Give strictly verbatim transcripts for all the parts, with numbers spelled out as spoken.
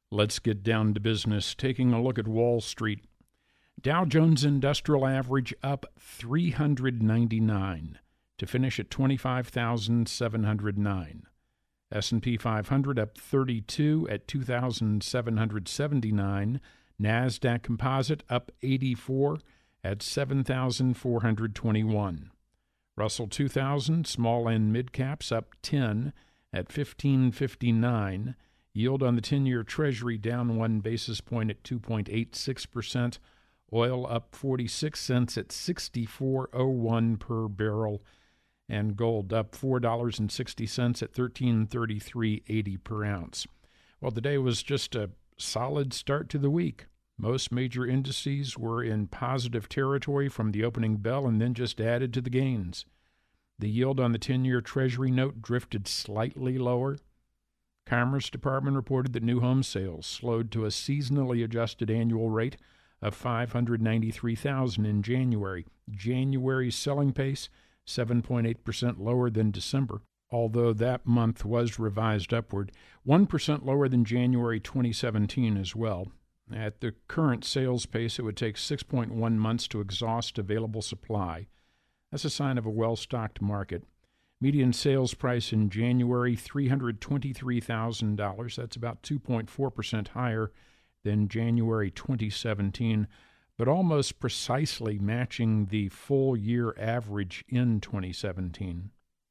Let's get down to business, taking a look at Wall Street. Dow Jones Industrial Average up three hundred ninety-nine to finish at twenty-five thousand seven hundred nine. S and P five hundred up thirty-two at two thousand seven hundred seventy-nine. NASDAQ Composite up eighty-four at seven thousand four hundred twenty-one. Russell two thousand, small and mid caps up ten at fifteen fifty-nine. Yield on the ten-year Treasury down one basis point at two point eight six percent. Oil up forty-six cents at sixty-four oh one per barrel. And gold up four dollars and sixty cents at thirteen thirty-three eighty per ounce. Well, the day was just a solid start to the week. Most major indices were in positive territory from the opening bell and then just added to the gains. The yield on the ten-year Treasury note drifted slightly lower. Commerce Department reported that new home sales slowed to a seasonally adjusted annual rate of five hundred ninety-three thousand in January. January's selling pace, seven point eight percent lower than December, although that month was revised upward, one percent lower than January twenty seventeen as well. At the current sales pace, it would take six point one months to exhaust available supply. That's a sign of a well-stocked market. Median sales price in January, three hundred twenty-three thousand dollars. That's about two point four percent higher than January twenty seventeen, but almost precisely matching the full-year average in twenty seventeen.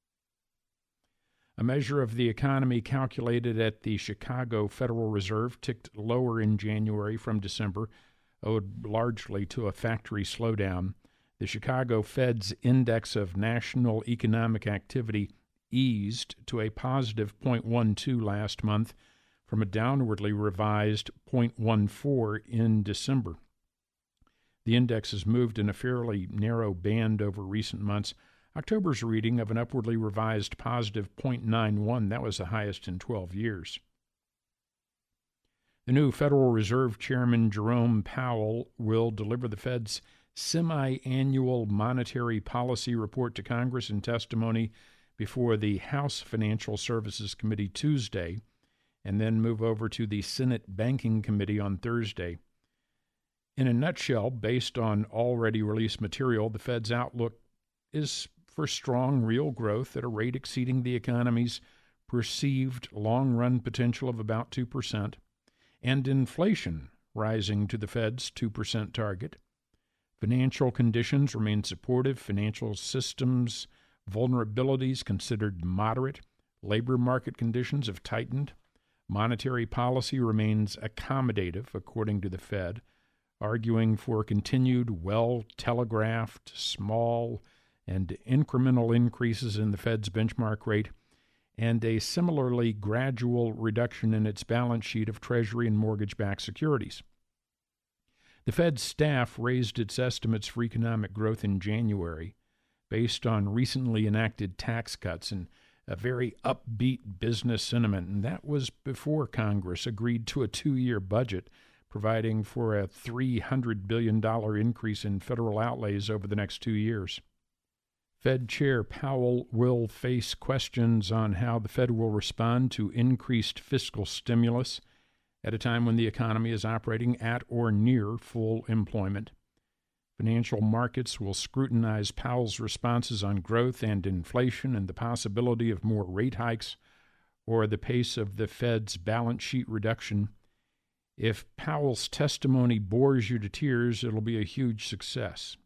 A measure of the economy calculated at the Chicago Federal Reserve ticked lower in January from December, owed largely to a factory slowdown. The Chicago Fed's Index of National Economic Activity eased to a positive zero point one two last month from a downwardly revised zero point one four in December. The index has moved in a fairly narrow band over recent months. October's reading of an upwardly revised positive zero point nine one, that was the highest in twelve years. The new Federal Reserve Chairman Jerome Powell will deliver the Fed's semi-annual monetary policy report to Congress in testimony before the House Financial Services Committee Tuesday, and then move over to the Senate Banking Committee on Thursday. In a nutshell, based on already released material, the Fed's outlook is for strong real growth at a rate exceeding the economy's perceived long-run potential of about two percent, and inflation rising to the Fed's two percent target. Financial conditions remain supportive, financial systems vulnerabilities considered moderate, labor market conditions have tightened, monetary policy remains accommodative, according to the Fed, arguing for continued well-telegraphed, small, and incremental increases in the Fed's benchmark rate, and a similarly gradual reduction in its balance sheet of Treasury and mortgage-backed securities. The Fed's staff raised its estimates for economic growth in January based on recently enacted tax cuts and a very upbeat business sentiment, and that was before Congress agreed to a two-year budget providing for a three hundred billion dollars increase in federal outlays over the next two years. Fed Chair Powell will face questions on how the Fed will respond to increased fiscal stimulus at a time when the economy is operating at or near full employment. Financial markets will scrutinize Powell's responses on growth and inflation and the possibility of more rate hikes or the pace of the Fed's balance sheet reduction. If Powell's testimony bores you to tears, it'll be a huge success.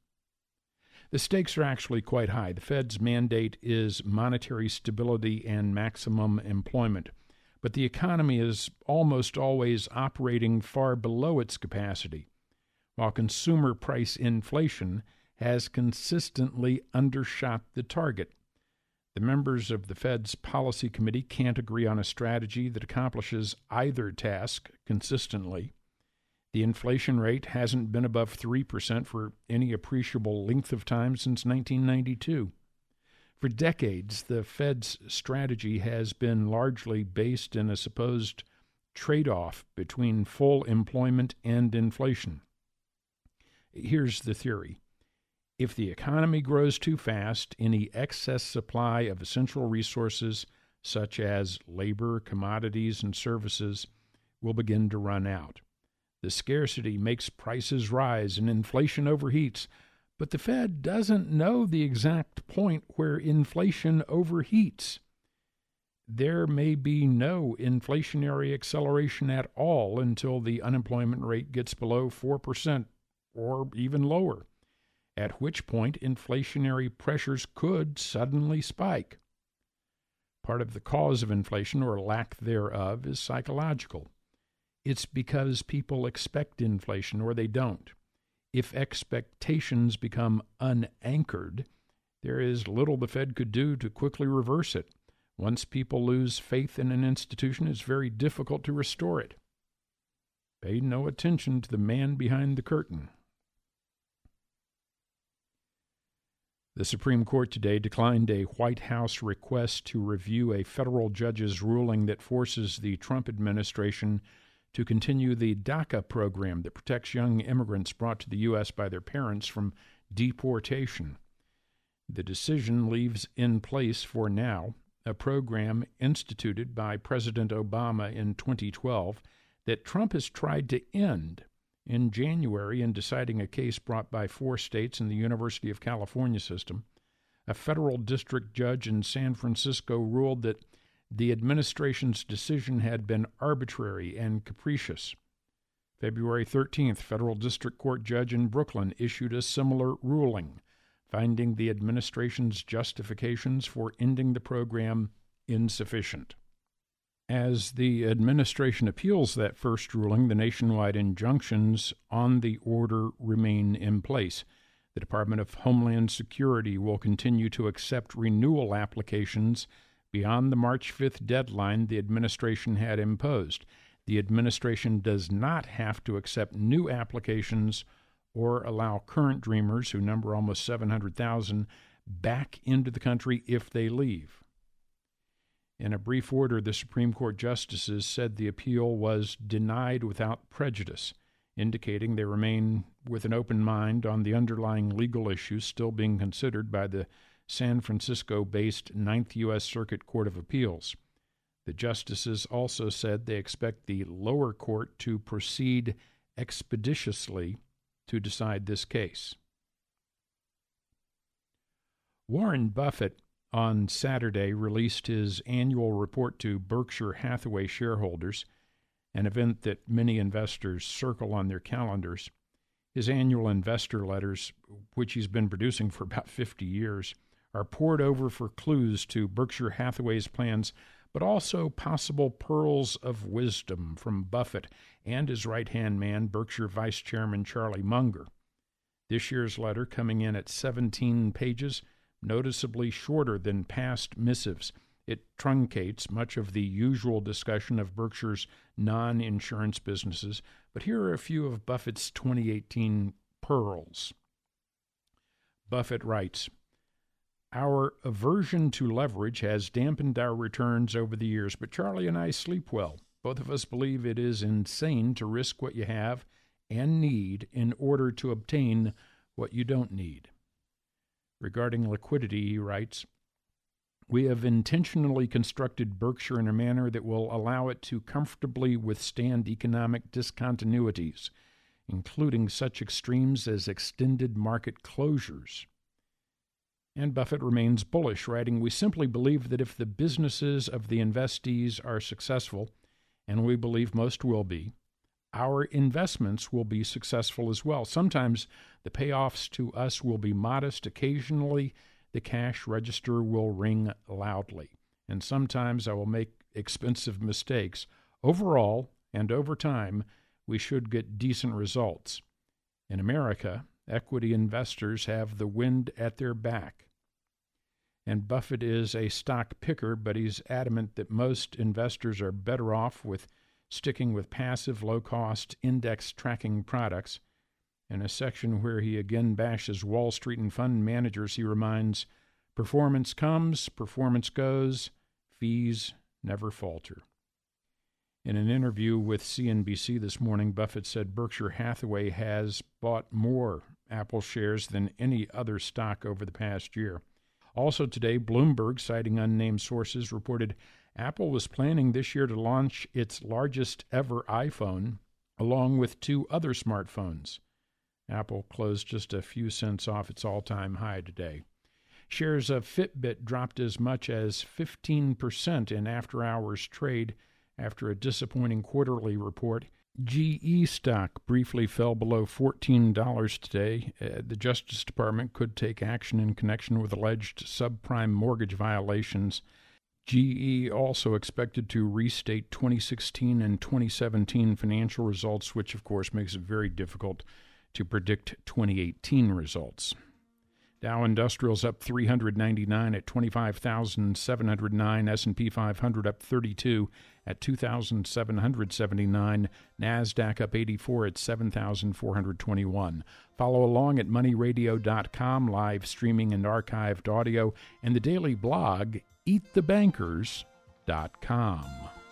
The stakes are actually quite high. The Fed's mandate is monetary stability and maximum employment, but the economy is almost always operating far below its capacity, while consumer price inflation has consistently undershot the target. The members of the Fed's policy committee can't agree on a strategy that accomplishes either task consistently. The inflation rate hasn't been above three percent for any appreciable length of time since nineteen ninety-two. For decades, the Fed's strategy has been largely based in a supposed trade-off between full employment and inflation. Here's the theory. If the economy grows too fast, any excess supply of essential resources, such as labor, commodities, and services, will begin to run out. The scarcity makes prices rise and inflation overheats, but the Fed doesn't know the exact point where inflation overheats. There may be no inflationary acceleration at all until the unemployment rate gets below four percent or even lower, at which point inflationary pressures could suddenly spike. Part of the cause of inflation, or lack thereof, is psychological. It's because people expect inflation or they don't. If expectations become unanchored, there is little the Fed could do to quickly reverse it. Once people lose faith in an institution, it's very difficult to restore it. Pay no attention to the man behind the curtain. The Supreme Court today declined a White House request to review a federal judge's ruling that forces the Trump administration to continue the DACA program that protects young immigrants brought to the U S by their parents from deportation. The decision leaves in place for now a program instituted by President Obama in twenty twelve that Trump has tried to end in January in deciding a case brought by four states in the University of California system. A federal district judge in San Francisco ruled that the administration's decision had been arbitrary and capricious. February thirteenth, federal district court judge in Brooklyn issued a similar ruling, finding the administration's justifications for ending the program insufficient. As the administration appeals that first ruling, the nationwide injunctions on the order remain in place. The Department of Homeland Security will continue to accept renewal applications beyond the March fifth deadline the administration had imposed. The administration does not have to accept new applications or allow current Dreamers, who number almost seven hundred thousand, back into the country if they leave. In a brief order, the Supreme Court justices said the appeal was denied without prejudice, indicating they remain with an open mind on the underlying legal issues still being considered by the San Francisco-based Ninth U S Circuit Court of Appeals. The justices also said they expect the lower court to proceed expeditiously to decide this case. Warren Buffett on Saturday released his annual report to Berkshire Hathaway shareholders, an event that many investors circle on their calendars. His annual investor letters, which he's been producing for about fifty years, are poured over for clues to Berkshire Hathaway's plans, but also possible pearls of wisdom from Buffett and his right-hand man, Berkshire Vice Chairman Charlie Munger. This year's letter, coming in at seventeen pages, noticeably shorter than past missives. It truncates much of the usual discussion of Berkshire's non-insurance businesses, but here are a few of Buffett's twenty eighteen pearls. Buffett writes, "Our aversion to leverage has dampened our returns over the years, but Charlie and I sleep well. Both of us believe it is insane to risk what you have and need in order to obtain what you don't need." Regarding liquidity, he writes, "We have intentionally constructed Berkshire in a manner that will allow it to comfortably withstand economic discontinuities, including such extremes as extended market closures." And Buffett remains bullish, writing, "We simply believe that if the businesses of the investees are successful, and we believe most will be, our investments will be successful as well. Sometimes the payoffs to us will be modest. Occasionally, the cash register will ring loudly. And sometimes I will make expensive mistakes. Overall, and over time, we should get decent results. In America, equity investors have the wind at their back." And Buffett is a stock picker, but he's adamant that most investors are better off with sticking with passive, low-cost, index-tracking products. In a section where he again bashes Wall Street and fund managers, he reminds, "Performance comes, performance goes, fees never falter." In an interview with C N B C this morning, Buffett said Berkshire Hathaway has bought more Apple shares than any other stock over the past year. Also today, Bloomberg, citing unnamed sources, reported Apple was planning this year to launch its largest ever iPhone, along with two other smartphones. Apple closed just a few cents off its all-time high today. Shares of Fitbit dropped as much as fifteen percent in after-hours trade after a disappointing quarterly report. G E stock briefly fell below fourteen dollars today. Uh, the Justice Department could take action in connection with alleged subprime mortgage violations. G E also expected to restate twenty sixteen and twenty seventeen financial results, which of course makes it very difficult to predict twenty eighteen results. Dow Industrials up three hundred ninety-nine at twenty-five thousand seven hundred nine. S and P five hundred up thirty-two at two thousand seven hundred seventy-nine. NASDAQ up eighty-four at seven thousand four hundred twenty-one. Follow along at money radio dot com, live streaming and archived audio, and the daily blog, eat the bankers dot com.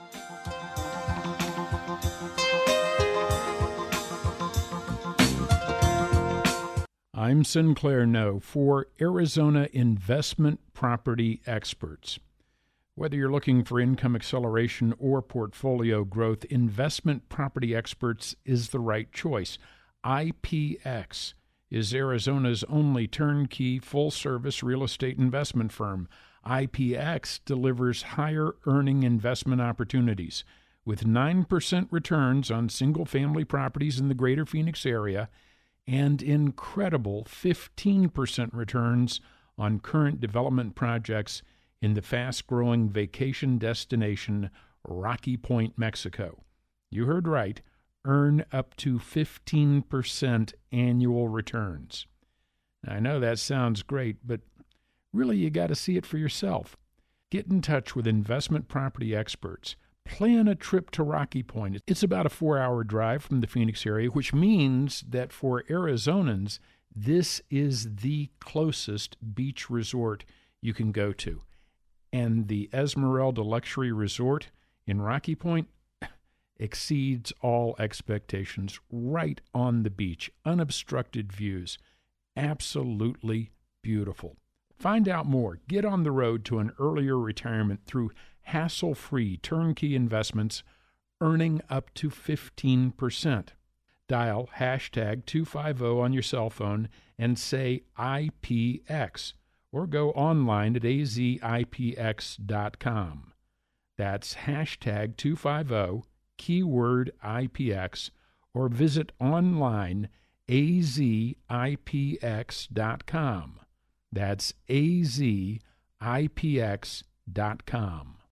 I'm Sinclair No for Arizona Investment Property Experts. Whether you're looking for income acceleration or portfolio growth, Investment Property Experts is the right choice. I P X is Arizona's only turnkey, full-service real estate investment firm. I P X delivers higher-earning investment opportunities with nine percent returns on single-family properties in the greater Phoenix area and incredible fifteen percent returns on current development projects in the fast-growing vacation destination Rocky Point, Mexico. You heard right, earn up to fifteen percent annual returns. I know that sounds great, but really you got to see it for yourself. Get in touch with Investment Property Experts. Plan a trip to Rocky Point. It's about a four-hour drive from the Phoenix area, which means that for Arizonans, this is the closest beach resort you can go to. And the Esmeralda Luxury Resort in Rocky Point exceeds all expectations. Right on the beach, unobstructed views. Absolutely beautiful. Find out more. Get on the road to an earlier retirement through hassle-free turnkey investments earning up to fifteen percent. Dial hashtag two fifty on your cell phone and say I P X, or go online at a z i p x dot com. That's hashtag two fifty, keyword I P X, or visit online a z i p x dot com. That's a z i p x dot com.